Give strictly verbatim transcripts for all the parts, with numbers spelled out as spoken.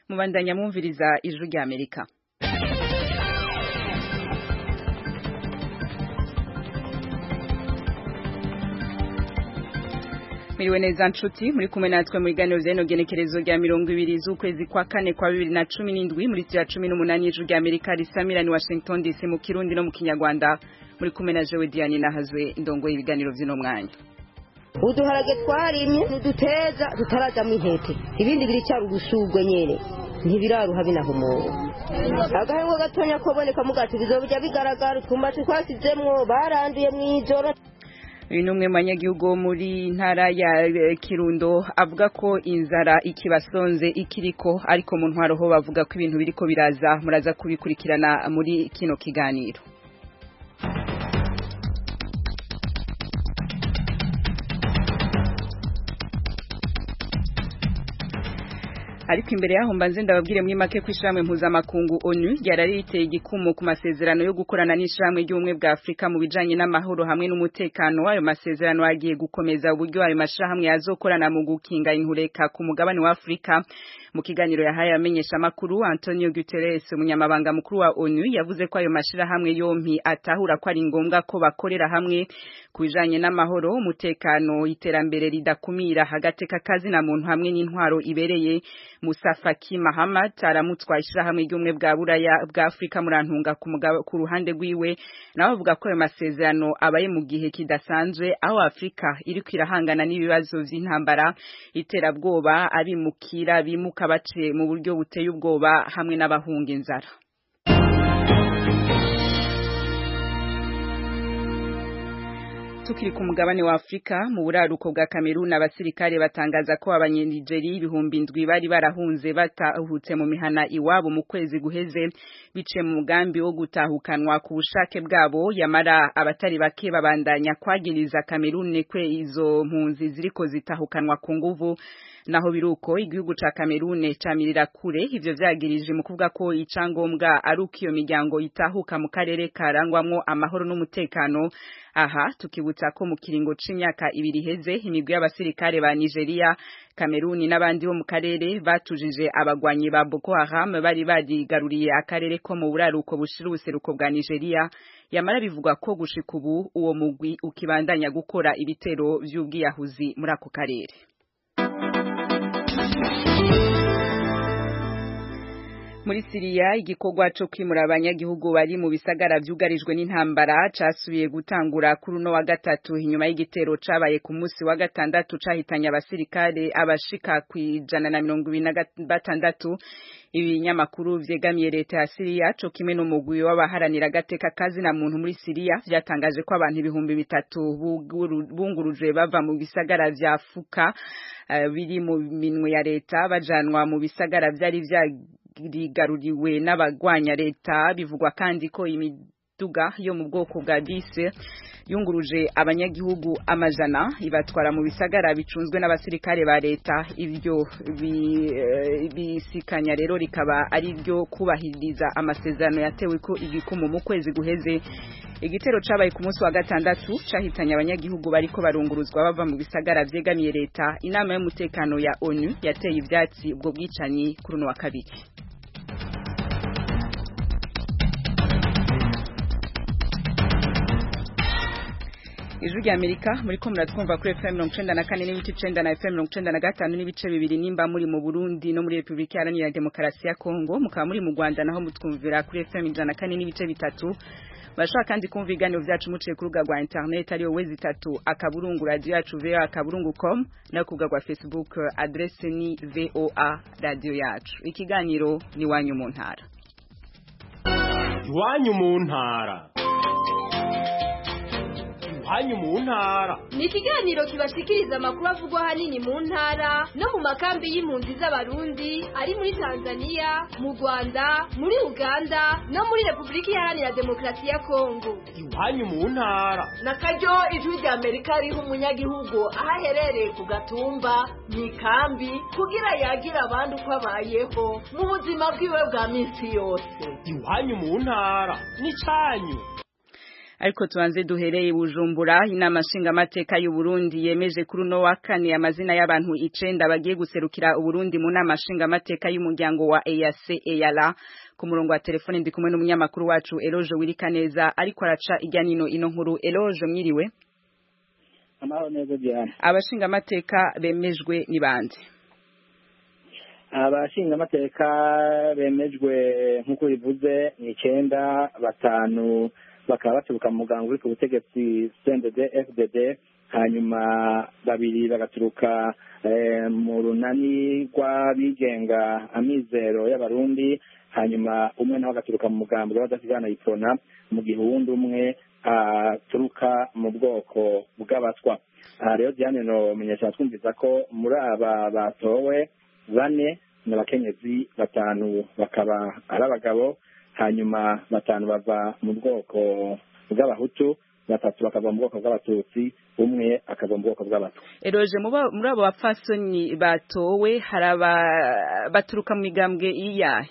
Mubandanya mwumviriza ijwi rya Amerika. Miriwe neza nshuti muri kumwe natwe mu biganiro vy'eno genekerezo rya mirongo ibiri z'ukwezi kwa kane kwa bibiri na cumi n'indwi muri ya cumi n'umunani y'ijwi rya Amerika risamira ni Washington D C mu Kirundi no mu Kinyarwanda muri kumwe na Jewe Diane nahazwe indongo y'ibiganiro vy'ino mwanya. Uduharage twarimye ntuduteza tutaraja mu intete ibindi biri cyari ugusugwe nyene ntibiraruha binahumuwe agahengo gatonya koboneka mugati bizobya bigaragara twumbati twasizemwo baranduye mwijoro. Uyu numwe manyagihugu muri ntara ya Kirundo avuga ko inzara ikibasonze ikiriko ariko mu ntwaro ho bavuga ko ibintu biriko biraza muraza kubikurikirana muri kino kiganiro. Ariko imbere yaho mbanze ndababwire muri make kw'ishamwe mpuzamakungu ONU ryarariteye igikumu ku masezerano yo gukorana n'ishamwe ry'ubumwe bwa Afrika mu bijanye n'amahoro hamwe n'umutekano. Ayo masezerano agiye gukomeza uburyo ayo mashahamwe yazokorana mu gukinga intureka ku mugabane wa Afrika. Mu kiganiro yahaye amenyesha makuru Antonio Guterres umunyamabanga mukuru wa ONU yavuze ko ayo mashirahamwe yompi atahura ko ari ngombwa ko bakorera hamwe kubijanye n'amahoro umutekano iterambere ridakumira hagateka kazi na muntu hamwe n'intwaro ibereye. Musa Faki Mahamat aramutswa ishirahamwe ry'umwe bwa buraya bwa Afrika murantunga ku ku ruhande rwiwe naho avuga ko ayo masezerano abaye mu gihe kidasanzwe aho Afrika iri kwirahangana n'ibibazo vy'intambara iterabwoba abimukira bimuka bace mu buryo buteye ubwoba hamwe n'abahunga inzara. Tukiri ku mugabane wa Afrika mu buraruko bwa Cameroon abasirikare batangaza ko abanyenigeri ibihumbi indwi bari barahunze batahutse mu mihana iwabo mu kwezi guheze bice mu mugambi wo gutahukanwa ku bushake bwabo yamara abatari bake babandanya kwagiriza Cameroon kwe izo mpunzi ziriko zitahukanwa ku nguvu. Naho biruko igihugu ca Cameroon camirira kure ivyo vyagirije mu kuvuga ko icangombwa ari uko iyo miryango itahuka mu karere karangwamwo amahoro n'umutekano. Aha tukibutsa ko mu kiringo c'imyaka ibiri heze imigwi y'abasirikare ba Nigeria, Cameroon n'abandi bo mu karere batujije abagwanyi ba Boko Haram bari badigaruriye akarere ko mu buraruko bushira ubuseruko bwa Nigeria. Yamara bivugwa ko gushika ubu uwo mugwi ukibandanya gukora ibitero vy'ubwiyahuzi muri ako karere. Muri Syria igikorwa cyo kwimura abanyagihugu bari mu bisagara vyugarijwe n'intambara casubiye gutangura kuri no wa gatatu inyuma y'igitero cabaye ku munsi wa gatandatu cahitanya abasirikare abashika kwijana na mirongo ibiri na batandatu. Ibinyamakuru vyegamiye leta ya Syria cyo kimwe no mugwi w'abaharanira gateka kazi na muntu muri Syria vyatangaje ko abantu ibihumbi bitatu bunguruje bava mu bisagara vya Fuka uh, biri mu minwe ya leta bajanwa mu bisagara vyari vya rigaruriwe n'abagwanya leta. Bivugwa kandi ko imiduga yo mu bwoko bwa bisi yunguruje abanyagihugu amajana ibatwara mu bisagara bicunzwe n'abasirikare ba leta. Ibyo bisikanya rero rikaba ari ryo kubahiriza amasezerano yatewe ko igikumu mu kwezi guheze. Igitero cabaye ku munsi wa gatandatu cahitanya abanyagihugu bariko barunguruzwa bava mu bisagara vyegamiye leta. Inama y'umutekano ya ONU yateye ivyatsi ubwo bwicanyi kuri no wa kabiri. Ijwi rya Amerika muri ko muratwumva kuri F M mirongo icenda na kane n'ibice icenda na F M mirongo icenda na gatanu n'ibice bibiri nimba muri mu Burundi no muri Republika Iharanira Demokarasi ya Kongo mukaba muri mu Rwanda naho mutwumvira kuri F M ijana na kane n'ibice bitatu. Bashaka kandi kumva ibiganiro vyacu muciye ku rubuga rwa internet ariyo wezi itatu akaburungu radio yacu V O A akaburungu com na ku rubuga rwa Facebook adresse ni V O A radio yacu. Ikiganiro ni wanyu mu ntara. Wanyu mu ntara. Wanyu mu ntara ni ikiganiro kibashikiriza amakuru avugwa hanini mu ntara no mu makambi y'impunzi z'abarundi ari muri Tanzania, mu Rwanda, muri Uganda no muri Republika Iharanira Demokarasi ya Kongo. Wanyu mu ntara na karyo ijwi rya Amerika riho umunyagihugu ahaherereye ku gatumba mu kambi kugira yagira abandi uko abayeho mu buzima bwiwe bwa minsi yose. Wanyu mu ntara ni canyu. ariko tubanze duhereye Bujumbura. Inama nshingamateka y'u Burundi yemeje kuri uno wa kane amazina y'abantu icenda bagiye guserukira Uburundi mu nama nshingamateka y'umuryango wa E A C E A L A. Ku murongo wa telefone ndi kumwe n'umunyamakuru wacu Eloge Wirikaneza ariko araca irya nino ino nkuru. Eloge, mwiriwe? Amahoro neza Diana. Abashingamateka bemejwe ni bande? Abashingamateka bemejwe nk'uko bivuze ni icenda, batanu bakaba baturuka mu mugango uri ku butegetsi C N D D F D D, hanyuma babiri bagaturuka mu runani rw'abigenga Amizero y'Abarundi, hanyuma umwe nawe agaturuka mu mugambi w'abadasigana Iprona, mu gihe uwundi umwe aturuka mu bwoko bw'abatwa. Aha rero Diane no menyesha twumviza ko muri aba batowe bane n'abakenyezi, batanu bakaba ari abagabo, hanyuma batanu bava mu bwoko bw'abahutu, batatu bakava mu bwoko bw'abatutsi, umwe akava mu bwoko bw'abatwa. Eroje, muri abo bapfasoni batowe haraba baturuka mu migambwe iyahe?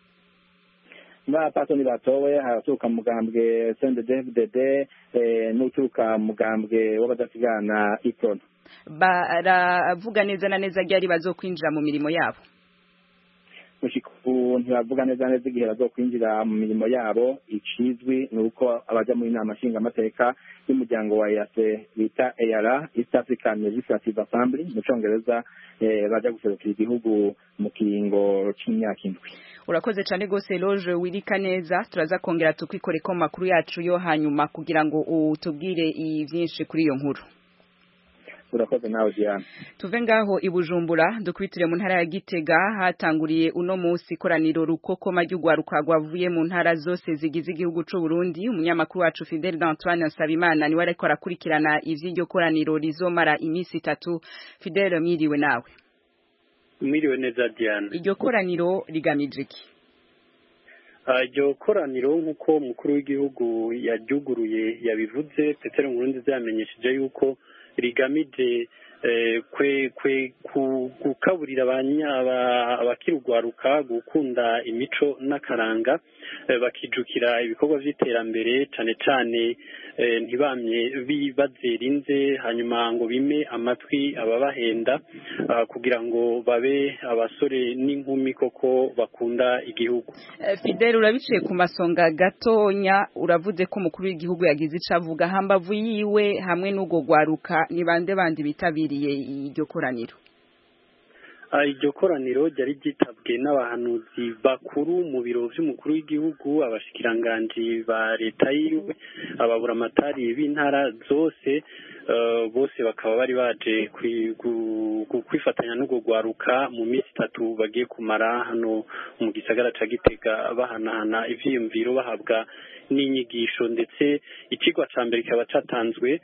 Ba patoni batowe haraturuka mu mugambwe C N D D F D D n'uturuka mu mugambwe w'abadasigana Iprona. Baravuga neza na neza ryari bazokwinjira mu mirimo yabo? Mushiku ntibavuga neza neza igihe bazokwinjira mu mirimo yabo. Ikizwi nuko abaja muri inama nshingamateka y'umuryango wa E A C bita E A L A, East African Legislative Assembly mu Congereza, baja guserukira igihugu mu kiringo c'imyaka indwi. Urakoze cyane gose Eloge Wirikaneza, turaza kongera tukwikoreko makuru yacu yo hanyuma kugira ngo utubwire ivyinshi kuri iyo nkuru. Urakoze nawe Diana. Tuve ngaho i Bujumbura dukwitire mu ntara ya Gitega, hatanguriye uno munsi koraniro rukokoma ry'ugwaruka rwavuye mu ntara zose zigize igihugu c'u Burundi. Umunyamakuru wacu Fidel Antoine Nsabimana ni wareko arakurikirana ivy'iryo koraniro rizomara imisi itatu. Fidel, mwiriwe nawe? Mwiriwe neza Diana. Iryo koraniro rigamije iki? Iryo koraniro nk'uko umukuru w'igihugu yaryuguruye yabivuze, Petero Nkurunziza yamenyesheje yuko rigamije kwe kwe gukaburira abakirugwaruka gukunda imico n'akaranga, bakijukira ibikorwa vy'iterambere cane cane ntibamye bazerinze, hanyuma ngo bime amatwi ababahenda kugira ngo babe abasore n'inkumi koko bakunda igihugu. Fidel, urabiciye ku masonga gatonya, uravuze ko umukuru w'igihugu yagize ico avuga hambavu yiwe hamwe n'ugo gwaruka, ni bande bandi bitabiriye iryo koraniro? Iryo koraniro ryari ryitabwe n'abahanuzi bakuru mu biro vy'umukuru w'igihugu, abashikiranganji ba leta yiwe, ababuramatari b'intara zose, bose bakaba bari baje kwifatanya n'ugo gwaruka mu minsi itatu bagiye kumara hano mu gisagara ca Gitega, bahanahana ivyiyumviro, bahabwa n'inyigisho, ndetse ikigwa ca mbere kikaba catanzwe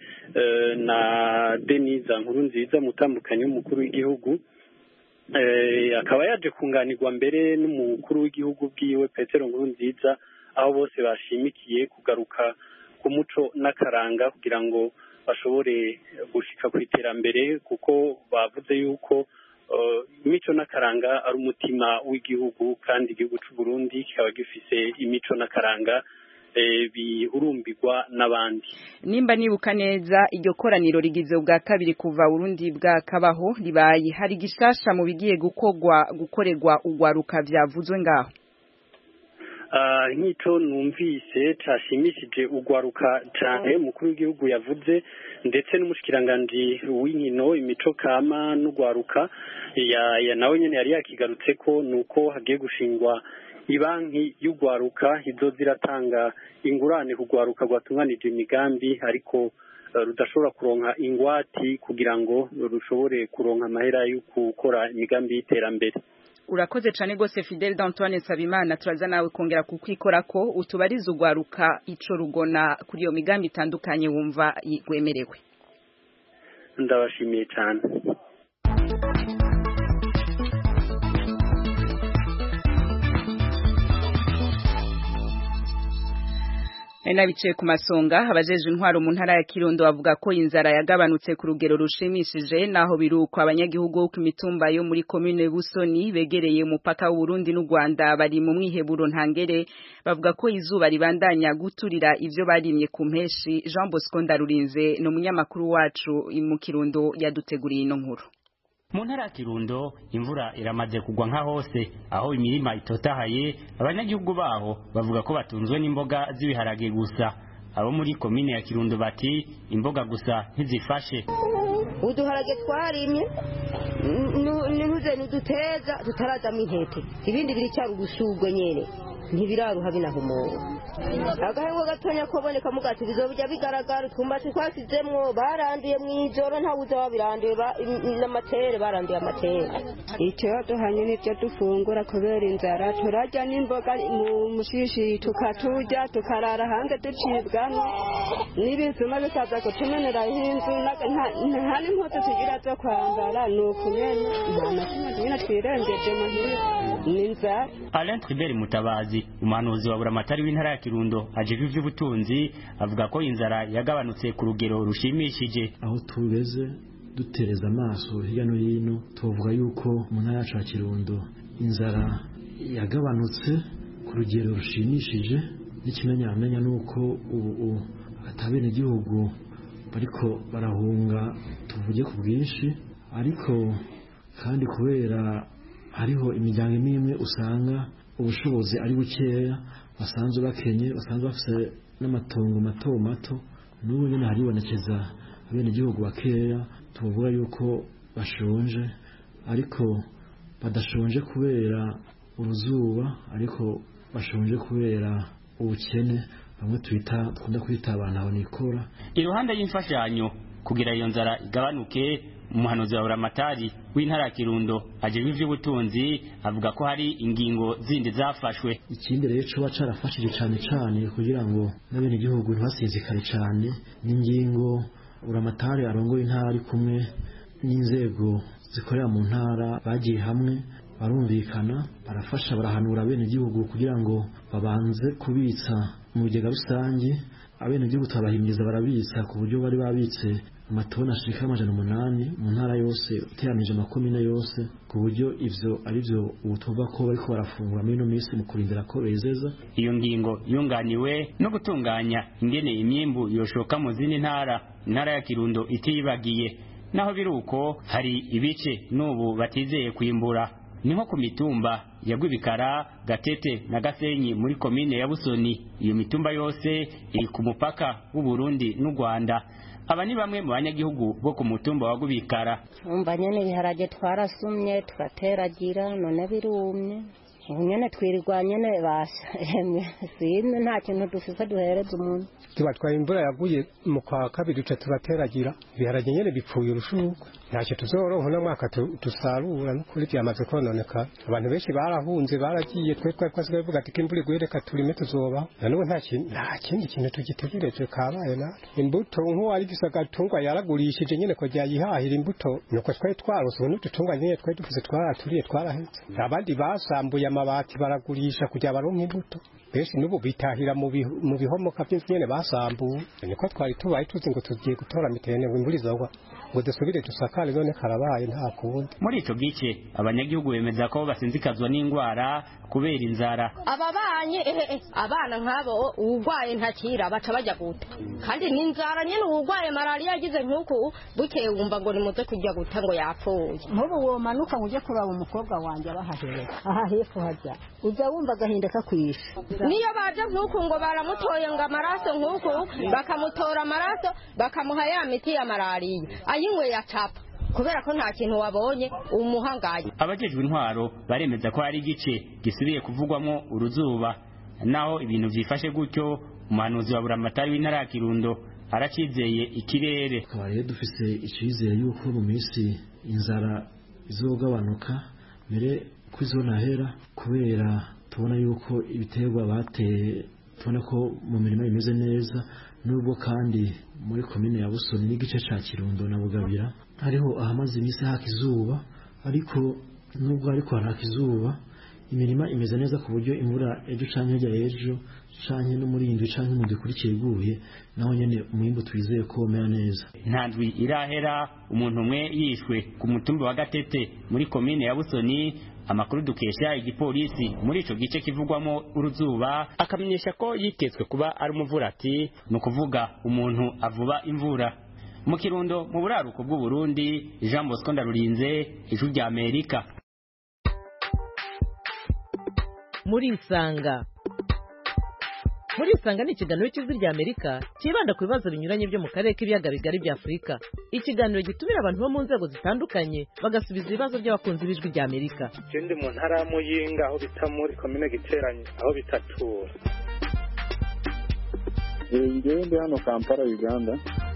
na Denise Nkurunziza, mutambukanyi w'umukuru w'igihugu. Akaba yaje kunganirwa mbere n'umukuru w'igihugu bwiwe Petero Nkurunziza, aho bose bashimikiye kugaruka ku muco n'akaranga kugira ngo bashobore gushika ku iterambere, kuko bavuze yuko imico n'akaranga ari umutima w'igihugu, kandi igihugu c'u Burundi kikaba gifise imico n'akaranga bihurumbirwa n'abandi. Nimba nibuka neza iryo koraniro rigize ubwa kabiri kuva Burundi bwa kabaho ribaye, hari gishasha mu bigiye gukogwa gukorerwa ugwaruka vyavuzwe ngaho? Uh, nk'icyo numvise cashimishije ugwaruka cyane umukuru w'igihugu yavuze, ndetse n'umushikiranganje w'inkino imico kama n'ugwaruka ya, ya nawe nyene yari yakigarutse ko nuko hagiye gushingwa ibanki y'ugwaruka izo ziratanga ingurane kugwaruka rwatunganije imigambi, ariko uh, rudashobora kuronka ingwati kugira ngo rushobore kuronka amahera yo gukora imigambi y'iterambere. Urakoze cyane gose Fidel Antoine Nsabimana, turaza nawe kongera kukwikora ko utubariza ugwaruka ico rugona kuri iyo migambi itandukanye wumva yigwemerewe. Ndabashimiye cyane. nabice ku masonga abajeje intwaro mu ntara ya Kirundo bavuga ko inzara yagabanutse ku rugero rushimishije naho biruko abanyagihugu ku mitumba yo muri commune Busoni begereye umupaka w'u Burundi n'u Rwanda bari mu mwiheburo ntangere bavuga ko izuba ribandanya guturira ivyo barimye ku mpeshi. Jean Bosco Ndarurinze no munyamakuru wacu mu Kirundo yaduteguriye ino nkuru. Mu ntara ya Kirundo imvura iramaze kugwa nka hose aho imirima itotahaye abanyagihugu baho bavuga ko batunzwe n'imboga z'ibiharage gusa. Abo muri komine ya Kirundo bati imboga gusa ntizifashe. Uduharage twarimye nihuze nuduteza tutaraza mintete ibindi biri cyari ubusugwe nyene ntibiraruha binahumuwe agahengo gatonya koboneka mugati bizobujya bigaragara twumbatse twasizemwo baranduye mwijoro nta buza babiranduye n'amatere baranduye amatere icyo duhanye n'ibyo dufungura kubera inzara turajya n'imboga mu mushishi tukaturya tukarara hanze ducibwamo n'ibizuma bikaza kutumenera inzu nta n'impuzu tugira zo kwambara ni ukumenya nta nakimwe nyine twirengeje muhira n'inzara. Alain Tribert Mutabazi umuhanuzi wa buramatari w'intara ya Kirundo ajejwe ivy'ubutunzi avuga ko inzara yagabanutse ku rugero rushimishije. Aho tubeze dutereza amaso hirya no hino tuvuga yuko mu ntara ya Kirundo inzara yagabanutse ku rugero rushimishije. N'ikimenyamenya nuko ubu atabene igihugu bariko barahunga tuvuge ku bwinshi, ariko kandi kubera hariho imiryango imwe usanga ubushobozi ari bukeya basanzwe bakenye basanzwe bafite n'amatongo mato mato n'ubu nyine haribonekeza abene igihugu bakeya tuvuga yuko bashonje, ariko badashonje kubera uruzuba ariko bashonje kubera ubukene bamwe twita twunda kwita abantu aho nikora. Iruhande y'imfashanyo kugira iyo nzara igabanuke umuhanuzi wa buramatari w'intara ya Kirundo ajejwe ivy'ubutunzi avuga ko hari ingingo zindi zafashwe. Ikindi rero cyo bacarafashije cyane cyane kugira ngo n'abene igihugu ntibasinzikare cyane n'ingingo buramatari arongoye intara kumwe n'inzego zikorera mu ntara bagiye hamwe barumvikana barafasha barahanura abene igihugu kugira ngo babanze kubitsa mu bigega rusange. Abene igihugu tabahimiriza barabitsa ku buryo bari babitse amatona ashika amajana umunani mu ntara yose uteranije amakomine yose, ku buryo ivyo ari byo ubutuva ko bariko barafungura muri no minsi mu kurindira ko bezeza. Iyo ngingo yunganiwe no gutunganya ingene imyimbu yoshoka mu zindi ntara intara ya Kirundo itibagiye. Naho biruko hari ibice n'ubu batizeye kwimbura niho ku mitumba ya Rwibikara, Gatete na Gasenyi muri komine ya Busoni. Iyo mitumba yose iri ku mupaka w'u Burundi n'u Rwanda. Aba ni bamwe mu banyagihugu bo ku mutumba wa Rwibikara. Umva nyene biharage twarasumye turateragira none birumye nyene twirirwa nyene basa sine nta kintu dufise duhereza umuntu. Tubatwaye imvura yaguye mu kwa kabiri duca turateragira biharage nyene bipfuye urushurwe ntacyo tuzoronka no mwaka dusarura no kuri byamaze kononeka. Abantu benshi barahunze baragiye twe twe kwasigaye vuga ati imvura iguye reka turime tuzoba nanuwe nta kintu nta kindi kintu tugitegereje kabaye na imbuto nko ari gisagatungwa yaragurishije nyene ko ryayihahira imbuto nuko twaye twarose n'ututungwa nyene twaye dufise twaraturiye twarahetse. Abandi basambuye amabati baragurisha kujya baronka imbuto benshi nubu bitahira mu bihomoka by'inzu nyene basambuye. Niko twari tubaye tuzi ngo tugiye gutora mitene ngo imvura izogwa ngo dusubire dusakare none karabaye nta kundi. Muri ico gice abanyagihugu bemeza ko basinzikazwa n'ingwara kubera inzara. Ababanye ehe abana nk'abo ugwaye ntakira baca bajya guta kandi n'inzara nyene ugwaye malaria yagize nkuko bukeye wumva ngo nimuze kujya guta ngo yapfuye. Nkubu wo manuka uje kuraba umukobwa wanje abahahere aha hepfo hajya uza wumva gahinda kakwisha. Niyo baje nkuko ngo baramutoye ngo amaraso nkuko bakamutora amaraso bakamuha ya miti ya malaria ayinywe ya chapa kubera ko nta kintu wabonye umuhangaye. Abajejwe intwaro baremeza ko hari igice gisubiye kuvugwamo uruzuba. Naho ibintu vyifashe gutyo umuhanuzi wa buramatari w'intara ya Kirundo aracizeye ikirere. Twari dufise icizere yuko mu minsi inzara izogabanuka mbere kwizonahera kubera tubona yuko ibiterwa bateye tubona ko mu mirimo imeze neza, nubwo kandi muri komine ya Busoni n'igice ca Kirundo na Bugabira hariho ahamaze iminsi haka izuba, ariko nubwo ariko haraka izuba imirima imeze neza ku buryo imvura ejo canke hirya ejo canke no muri indwi canke mu dukurikiye iguye naho nyene umwimbu twizeye ko umera neza. Nta ndwi irahera umuntu umwe yishwe ku mutumba wa Gatete muri komine ya Busoni. Amakuru dukesha igipolisi muri ico gice kivugwamo uruzuba akamenyesha ko yitezwe kuba ari umuvurati, no kuvuga umuntu avuba imvura. Mu Kirundo mu buraruko bw'u Burundi, Jean Bosco Ndarurinze, Ijwi rya Amerika. Muri Isanga Muri Isanga ni ikiganiro cy'Ijwi rya Amerika kibanda ku bibazo binyuranye byo mu karere k'ibiyaga bigari bya Afurika. Ikiganiro gitumira abantu bo mu nzego zitandukanye bagasubiza ibibazo by'abakunzi b'Ijwi rya Amerika. Ndi mu ntara ya Muyinga aho bita muri komine Giteranye aho bitatura. Ngewe ndi hano Kampala Uganda.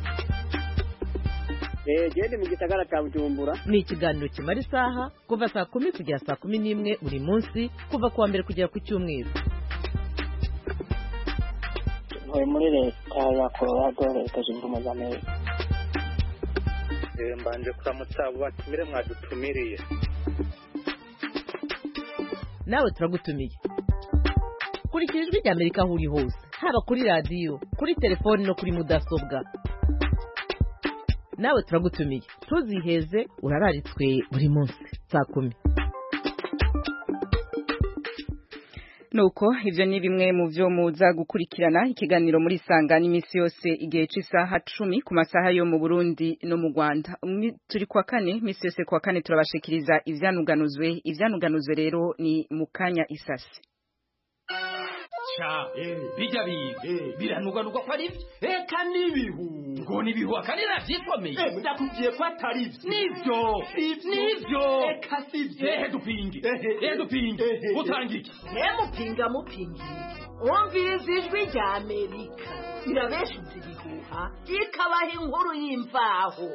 Eh gende mu gisagara cya Bujumbura. Ni ikiganiro kimara isaha kuva saa kumi kugera saa kumi n'imwe buri munsi kuva kuwa mbere kugera ku cyumweru. Muri leta ya Colorado leta zunze ubumwe za Amerika. Eh mbanje kuramutsa abo batumire mwadutumiriye. Nawe turagutumiye. Kurikira Ijwi rya Amerika aho uri hose, haba kuri radio, kuri telefone no kuri mudasobwa. Nawe turagutumiye. Tuziheze urararitswe buri munsi saa kumi. Nuko ivyo ni bimwe mu byo muza gukurikirana ikiganiro muri Isanga n'imisi yose igihe c'isaha cumi ku masaha yo mu Burundi no mu Rwanda. Turi kwa kane misi yose kwa kane turabashikiriza ivyanuganuzwe ivyanuganuzwe rero ni mukanya isasi. Cha bijya biga biranuganurwa ko ari eka nibihu ngo nibihu akanira vyikomeye ndakubwiye ko atari nivyo nivyo eka sivyo ehe dupinge ehe dupinge utangike nemupinga mupingi umviriza Ijwi rya Amerika irabeshuza ibihuha ikabaha inkuru y'imvaho.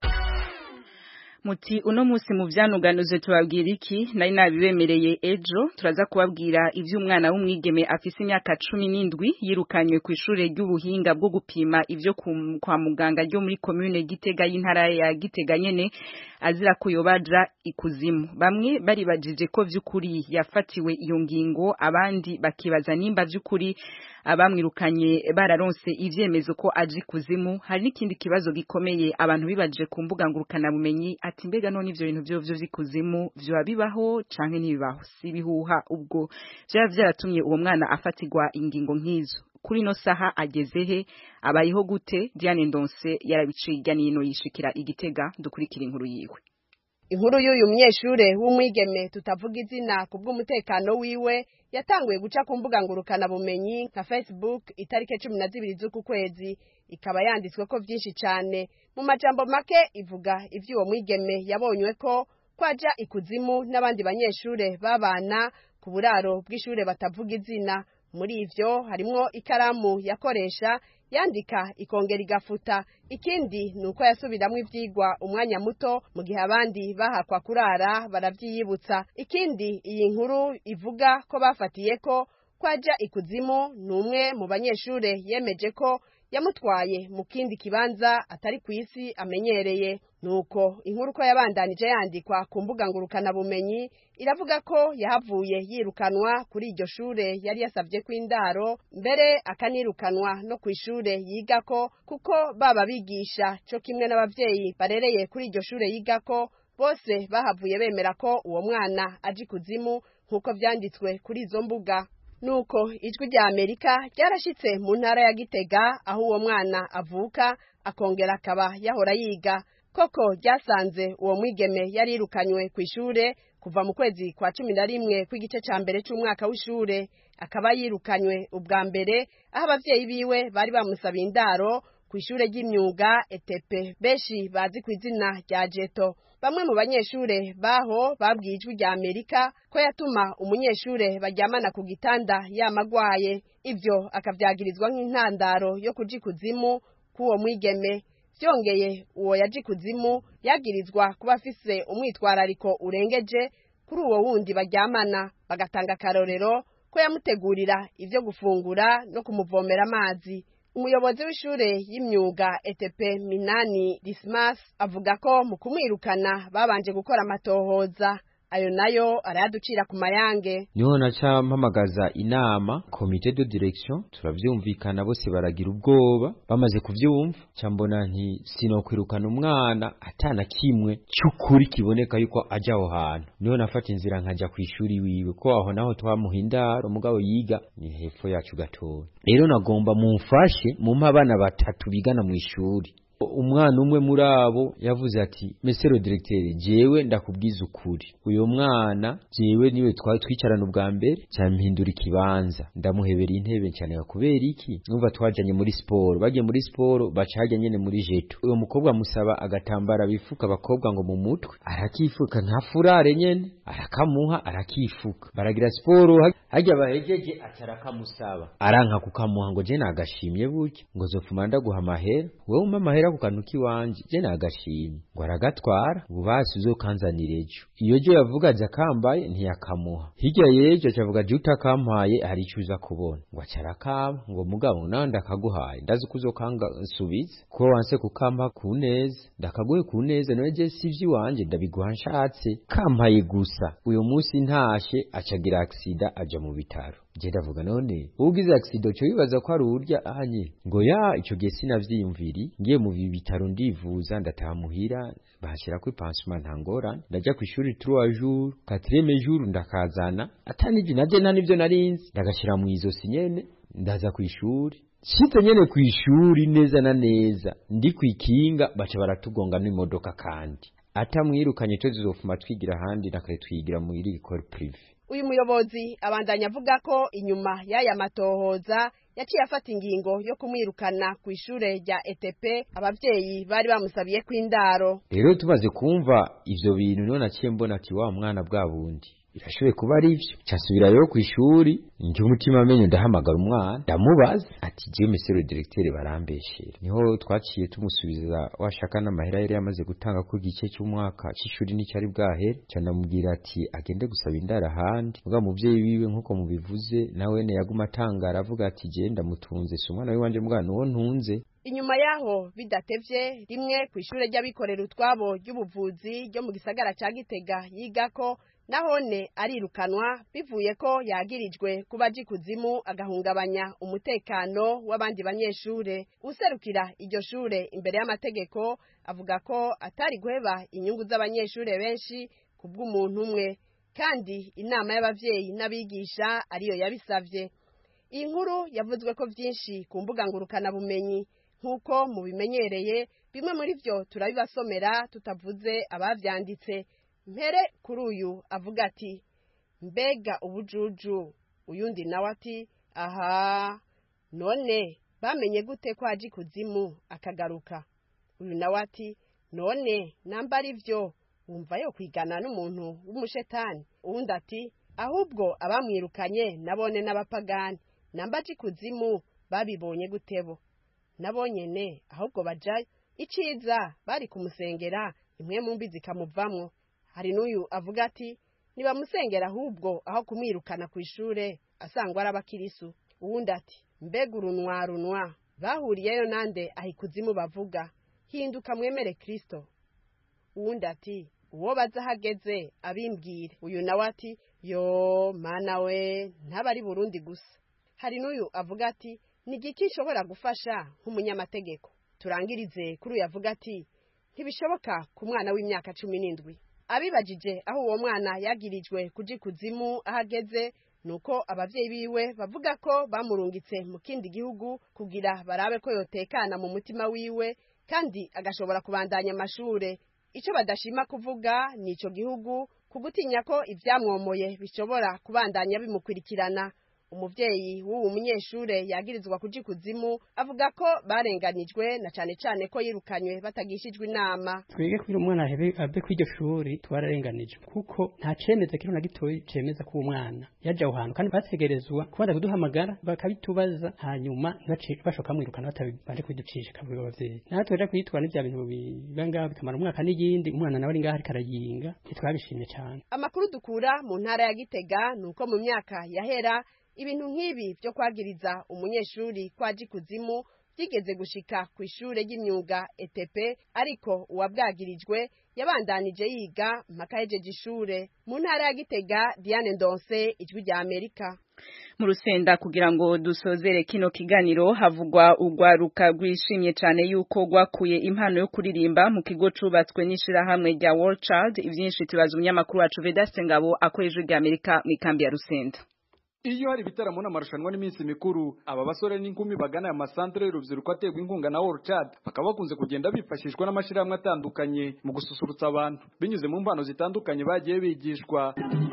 Muti uno musi mu vyanuganuze tubabwira iki nari nabibemereye ejo turaza kubabwira ivy'umwana w'umwigeme afise imyaka cumi n'indwi yirukanywe ku ishure ry'ubuhinga bwo gupima ivyo kwa muganga ryo muri commune Gitega y'intara ya Gitega nyene azira kuyobaja ikuzimu. Bamwe bari bajije ko vy'ukuri yafatiwe iyo ngingo, abandi bakibaza nimba vy'ukuri abamwirukanye bararonse ivyemezo ko aje kuzimu. Hari n'ikindi kibazo gikomeye abantu bibajije ku mbuga ngurukana bumenyi ati mbega none ivyo bintu byo vy'ikuzimu vyo bibaho canke ntibibaho, si bihuha ubwo vya vyaratumye uwo mwana afatirwa ingingo nk'izo. Kuri no saha ageze he, abayeho gute? Diane Ndonse yarabiciga nino yishikira Igitega. Dukurikira inkuru yiwe. Inkuru y'uyu munyeshure w'umwigeme tutavuga izina kubw'umutekano wiwe yatanguye guca ku mbuga ngurukana bumenyi nka Facebook itarike cumi na zibiri z'uku kwezi, ikaba yanditswe ko vyinshi cane. Mu majambo make ivuga ivy'uwo mwigeme yabonywe ko kwaja ikuzimu n'abandi banyeshure babana ku buraro bw'ishure batavuga izina. Muri ivyo harimwo ikaramu yakoresha yandika ikongera igafuta. Ikindi nuko yasubiramwe ivyigwa umwanya muto mu gihe abandi bahakwa kurara baravyiyibutsa. Ikindi iyi nkuru ivuga ko bafatiye ko kwaja ikuzimu numwe mu banyeshure yemeje ko yamutwaye mu kindi kibanza atari kwisi amenyereye. Nuko inkuru ko yabandanije yandikwa ku mbuga ngurukana bumenyi iravuga ko yahavuye yirukanwa kuri iryo shure yari yasavye kw'indaro, mbere akanirukanwa no kwishure yigako kuko baba bigisha co kimwe n'abavyeyi barereye kuri iryo shure yigako bose bahavuye bemera ko uwo mwana aje kuzimu nkuko vyanditswe kuri izo mbuga. Nuko Ijwi rya Amerika ryarashitse mu ntara ya Gitega aho uwo mwana avuka akongera akaba yahora yiga. Koko ryasanze uwo mwigeme yarirukanywe ku ishure kuva mu kwezi kwa cumi na rimwe kw'igice ca mbere c'umwaka w'ishure. Akaba yirukanywe ubwa mbere aho abavyeyi biwe bari bamusabiye indaro ku ishure ry'imyuga E T P beshi bazi ku izina rya Jeto. Bamwe mu banyeshure baho babwiye Ijwi rya Amerika ko yatuma umunyeshure baryamana ku gitanda yamagwaye, ivyo akavyagirizwa nk'intandaro yo kuja ikuzimu k'uwo mwigeme. Vyongeye uwo yaje kuzimu yagirizwa kuba afise umwitwarariko urengeje kuri uwo wundi baryamana, bagatanga karorero ko yamutegurira ivyo gufungura no kumuvomera amazi. Umuyobozi w'ishure y'imyuga E T P Minani Dismas avuga ko mu kumwirukana babanje gukora amatohoza. ayo nayo arayaducira ku mayange. Niho naca mpamagaza inama komite de direction, turavyumvikana bose baragira ubwoba, bamaze kuvyumva cambona nti sinokwirukana umwana atana kimwe cy'ukuri kiboneka yuko aja aho hantu. Niho nafata inzira nkaja ku ishuri wiwe, ko aho naho twamuhindara umugabo yiga ni hepfo yacu gatoya. Rero nagomba mumfashe mumpa abana batatu bigana mu ishuri. Umwana umwe muri abo yavuze ati mesero directeur, jewe ndakubwiza ukuri, uyo mwana jewe niwe twari twicarana ubwa mbere cyampindura ikibanza, ndamuhebera intebe cyane kubera iki, numva twajanye muri sport, bagiye muri sport bacajya nyene muri jeto. Uyo mukobwa musaba agatambara bifuka abakobwa ngo mu mutwe, arakifuka nta furare nyene, arakamuha arakifuka, baragira sport hajya bahejeje atarakamusaba, aranka kukamuha ngo je nagashimye buke ngo zopfuma ndaguha amahera, wewe umpa amahera ku kantu kiwanje je nagashimye, ngo aragatwara ubasi uzokanzanirejo. Iyo je yavuga aza kambaye ntiyakamuha, hirya yejo acavuga je utakampaye hari icuza kubona, ngo acarakama ngo mugabo nawe ndakaguhaye ndazi kuzokanga subiza ko wanse kukampa ku neza, ndakaguhe ku neza nawe je sivyi wanje ndabiguha nshatse kampaye gusa. Uyo munsi ntashe acagira accident aja mu bitaro. Je ndavuga none ugize accident cyo bibaza ko ari urya anye, ngo ya ico gihe sinavyiyumviri, ngiye mu bitaro ndivuza ndatamuhira bahashira ku pansement ntangora, ndaja ku ishuri trois jours quatrième jour ndakazana atanije naje nta nivyo narinzi, ndagashira mu izosi nyene ndaza ku ishuri. Shitse nyene ku ishuri neza na neza ndi kwikinga baca baratugonga n'imodoka, kandi atamwirukanye cyo zizofuma twigira handi nakare twigira mu iri école privée. Uyu muyobozi abandanya avuga ko inyuma y'aya matohoza yaciye afata ingingo yo kumwirukana ku ishure rya E T P abavyeyi bari bamusabiye kw'indaro. Rero tumaze kumva ivyo bintu none naciye mbona ati wa mwana bwa bundi irashoboye kuba ari ivyo, cyasubira yo ku ishuri nje umutima amenye ndahamagara umwana ndamubaza ati je mesero directeur barambeshera. Niho twaciye tumusubiza washaka n'amahera yari yamaze gutanga ku gice cy'umwaka cy'ishuri n'icyari bwahere, cyanamubwira ati agende gusaba indara handi. Muga muvyeyi wiwe nkuko mubivuze nawe ne yaguma atangara avuga ati je ndamutunze si umwana wanje muga nuwo ntunze. Inyuma yaho bidatevye rimwe ku ishure ry'abikorera utwabo ry'ubuvuzi ryo mu gisagara ca Gitega yigako nahone arirukanwa bivuye ko yagirijwe kuba jikuzimu agahungabanya umutekano w'abandi banyeshure. Userukira iryo shure imbere y'amategeko avuga ko atari guheba inyungu z'abanyeshure benshi kubw'umuntu umwe, kandi inama y'abavyeyi n'abigisha ariyo yabisavye. Iyi nkuru yavuzwe ko vyinshi ku mbuga ngurukana bumenyi, nkuko mubimenyereye bimwe muri vyo turabibasomera tutavuze abavyanditse. Mpere kuri uyu avuga ati mbega ubujuju, uyundi nawe ati aha none bamenye gute ko aje kuzimu akagaruka. Uyu nawe ati none namba ari vyo wumva yo kwigana n'umuntu w'umushetani. Uwundi ati ahubwo abamwirukanye nabone n'abapagani, namba aje kuzimu babibonye gutebo nabonyene ahubwo bajayo, iciza bari kumusengera imwe mu mbi zikamuvamwo. Hari n'uyu avuga ati niba musengera ahubwo aho kumwirukana ku ishure asangwa arabakirisu. Uwundi ati mbega urunwa runwa bahuriyeyo nande ahikuzimu bavuga hinduka mwemere Kristo. Uwundi ati uwo baza hageze abimbwire. Uyu nawe ati yo mana we ntabari Burundi gusa. Hari n'uyu avuga ati nigiki nshobora gufasha nk'umunyamategeko. Turangirize kuri uyu avuga ati ntibishoboka ku mwana w'imyaka cumi n'indwi. Abibajije aho uwo mwana yagirijwe kuji kuzimu ahageze, nuko abavyeyi biwe bavuga ko bamurungitse mu kindi gihugu kugira barabe ko yotekana mu mutima wiwe kandi agashobora kubandanya amashure. Ico badashima kuvuga nico gihugu kugutinya ko ivyamwomoye bishobora kubandanya bimukurikirana. Umuvyeyi w'uwo munyeshure yagirizwa kuji kuzimu avuga ko barenganijwe na cane cane ko yirukanywe batagishijwe inama. Twege kwira umwana hebe abe kw'iryo shuri twararenganijwe kuko nta cemeza kiro na gitoyi cemeza ko umwana yaje aho hantu, kandi bategerezwa kubanza kuduhamagara bakabitubaza hanyuma ntibacike bashoka mwirukana batabanje kwiducisha kabiri abavyeyi. Natwe rero kwitwa n'ivya bintu bibanga bikamara umwaka n'iyindi umwana nawe ari ngaho ariko arayinga twabishimye cyane. Amakuru dukura mu ntara ya Gitega nuko mu myaka yahera ibintu nk'ibi byo kwagiriza umunyeshuri kwaji kuzimu byigeze gushika ku ishure ry'imyuga E T P ariko uwabwagirijwe yabandanije yiga mpaka yejeje ishure. Mu ntara ya Gitega, Diane Ndonse, Ijwi rya Amerika. Mu Rusenda kugira ngo dusozere kino kiganiro havugwa ugwaruka rwishimye cyane yuko gwakuye impano yo kuririmba mu kigo cubatswe n'ishira hamwe rya World Child. Ivyinshi tubaza umunyamakuru wacu Vedaste Ngabo akoreje rya Amerika mu kambi ya Rusenda. Iyo hari bitaramo n'amarushanwa n'iminsi mikuru, aba basore n'inkumi bagana ama centre y'urubyiruko ategwa inkunga na World Child bakaba bakunze kugenda bifashishwa n'amashirahamwe atandukanye mu gususurutsa abantu binyuze mu mpano zitandukanye bagiye bigishwa.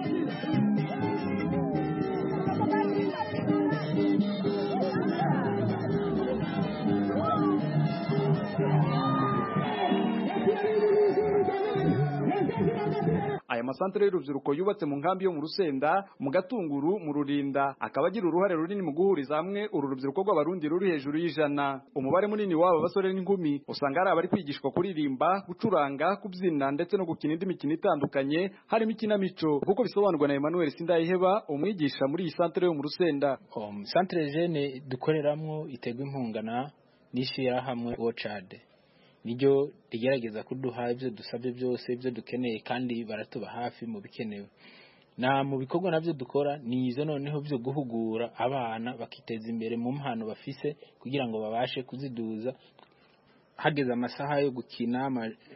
Aya masantere y'urubyiruko yubatse mu nkambi yo mu Rusenda, mu Gatunguru, mu Rurinda, akaba agira uruhare runini mu guhuriza hamwe uru rubyiruko rw'abarundi ruri hejuru y'ijana. Umubare munini w'aba basore n'inkumi usanga ari abari kwigishwa kuririmba, gucuranga, kubyina ndetse no gukina indi mikino itandukanye harimo ikinamico, kuko bisobanurwa na Emmanuel Sindayiheba, umwigisha muri iyi santere yo mu Rusenda. Um, santere jene dukoreramwo itegwa inkunga na nishira hamwe World niryo rigerageza kuduha ibyo dusabye byose ibyo dukeneye kandi baratuba hafi mu bikenewe. Na mu bikorwa navyo dukora ni izo noneho byo guhugura abana bakiteza imbere mu mpano bafise kugira ngo babashe kuziduza. Hageze amasaha yo gukina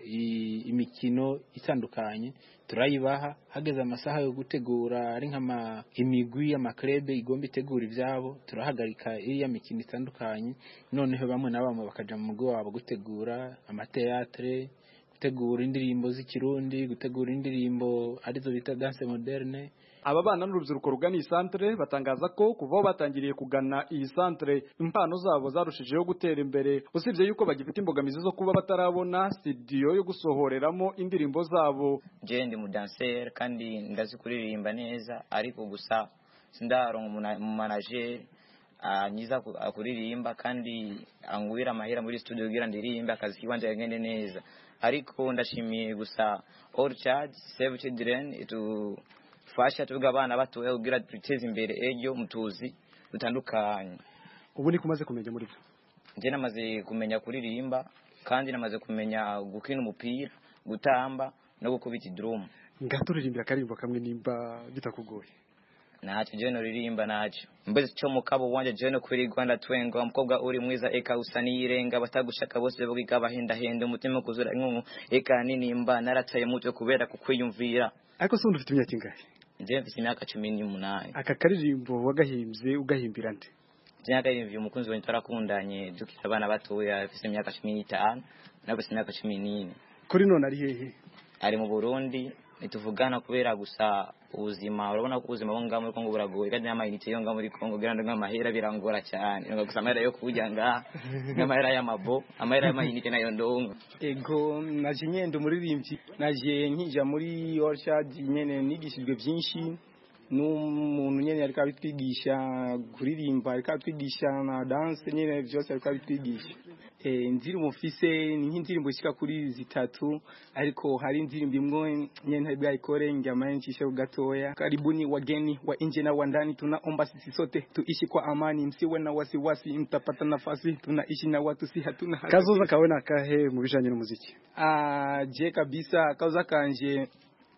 imikino itandukanye turayibaha, hageze amasaha yo gutegura ari nk'ama imigwi y'amakrebe igomba itegura ivyabo turahagarika iriya mikino itandukanye, noneho bamwe na bamwe bakaja mu mugo wabo gutegura amateatre, gutegura indirimbo z'ikirundi, gutegura indirimbo arizo bita danse moderne. Aba bana n'urubyiruko rugana iyi santere batangaza ko kuva batangiriye kugana iyi santere impano zabo zarushijeho gutera imbere, usibye yuko bagifite imbogamizi zo kuba batarabona studio yo gusohoreramo indirimbo zabo. Je ndi mu dancer kandi ndazi kuririmba neza, ariko gusa sindaronka mu manager anyiza kuririmba kandi angwira amahera muri studio kugira ndirimbe akazi kiwanje yagende neza. Ariko ndashimiye gusa All Child Save Children itu fasha tuvuga abana batoya kugira duteze imbere ejo mutuzi dutandukanye. Ubu ni kumaze kumenya muri byo? Nje namaze kumenya kuririmba kandi namaze kumenya gukina umupira, gutamba no gukubita drum. Ngaturirimbira karimbo kamwe nimba bitakugoye? Nacho je no ririmba nacho. Mbese cyo mukabo wanje je no kuri Rwanda twenga umukobwa uri mwiza eka usani irenga batagushaka bose bogiga bahenda henda umutima kuzura inkungu eka nini mba narataye mutwe kubera kukwiyumvira. Ariko se ufite imyaka ingahe? Nje mfite imyaka cumi n'umunani. Aka karirimbo wagahimbye ugahimbira nde? Nje nagahimbye umukunzi wanjye tarakundanye dukira abana batoya afite imyaka cumi n'itanu nabose imyaka cumi n'ine. Kuri none ari hehe? Ari mu Burundi. Nituvugana kubera gusa ubuzima, urabona ko ubuzima bo ngamo Kongo buragoye kandi n'amayinite yo ngamo muri Kongo girando nk'amahera birangora cyane, ngo gusa amahera yo kujya nga n'amahera y'amabo, amahera y'amayinite nayo ndongo. Ego naje nyendo muririmbyi, naje nkija muri Orchard nyene nigishijwe byinshi n'umuntu nyene ariko abitwigisha kuririmba, ariko abitwigisha na dance nyene byose ariko abitwigisha. Eh indirimbo mufise ni nk'indirimbo shika kuri zitatu, ariko hari indirimbo imwe nyene bwayikore ngama ncishe gatoya. Karibuni wageni wa nje na wa ndani, tunaomba sisi sote tuishi kwa amani, msiwe na wasiwasi, mtapata nafasi, tunaishi na watu si hatuna haki. Kazoza kawe na kahe mu bijanye n'umuziki? Ah je kabisa kazoza kanje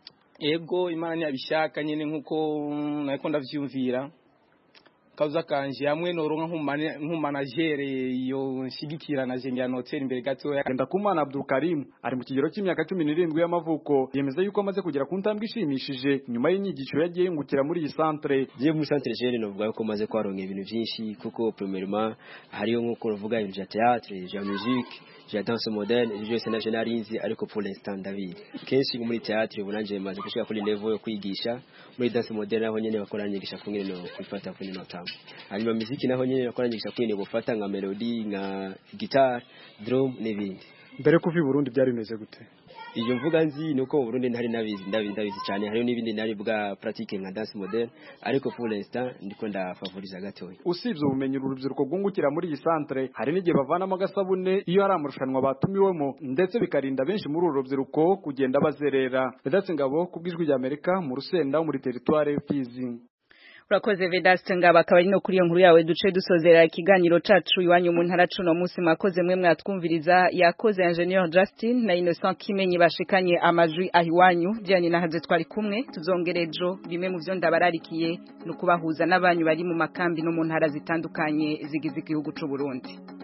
ego Imana ntiyabishaka nyene nkuko nako ndavyumvira. Kazoza kanje hamwe noronka nk'umanagere yo nshigikira na je ngana hotel imbere gatoya. Ndakumana Abdul Karim ari mu kigero cy'imyaka cumi n'irindwi y'amavuko, yemeza yuko amaze kugera ku ntambwe ishimishije nyuma y'inyigisho yagiye yungukira muri iyi centre. Je muri centre jeune novuga ko maze kwaronka ibintu byinshi, kuko premièrement hariyo nko kuvuga ibya théâtre, ibya musique, ibya danse moderne, ibyo byose navyo narinzi, ariko pour l'instant David kenshi muri théâtre ubunanje maze gushika kuri level yo kwigisha. Muri danse moderne aho nyene bakoranyigisha kungene no kwifata kuri no tamba. Hanyuma muziki naho nyene bakoranyigisha kwene gufata nka melody, nka guitar, drum n'ibindi. Mbere kuva i Burundi byari bimeze gute? Iyo mvuga nzi nuko mu Burundi ntari nabizi ndabizi ndabizi cyane, hariyo n'ibindi nari bwa pratique nka danse moderne, ariko pour l'instant ndiko nda favoriser gatoya. Usibye ubumenyi urubyiruko rwungukira muri iyi centre, hari n'igihe bavanamo agasabune iyo ari amarushanwa batumiwemo, ndetse bikarinda benshi muri uru rubyiruko kugenda bazerera. Vedaste Ngabo kubwijwi rya Amerika mu Rusenda muri territoire Fizi. urakoze Vedaste ngaba akaba ari no kuri iyo nkuru yawe duce dusozera ikiganiro cacu iwanyu mu ntara cuno munsi mwakoze mwe mwatwumviriza yakoze Engineer Justin na Innocent Kimenyi bashikanye amajwi ahiwanyu byanye na haze twari kumwe tuzongerejo bimwe mu byo ndabararikiye no kubahuza n'abanyu bari mu makambi no mu ntara zitandukanye zigize igihugu c'u Burundi.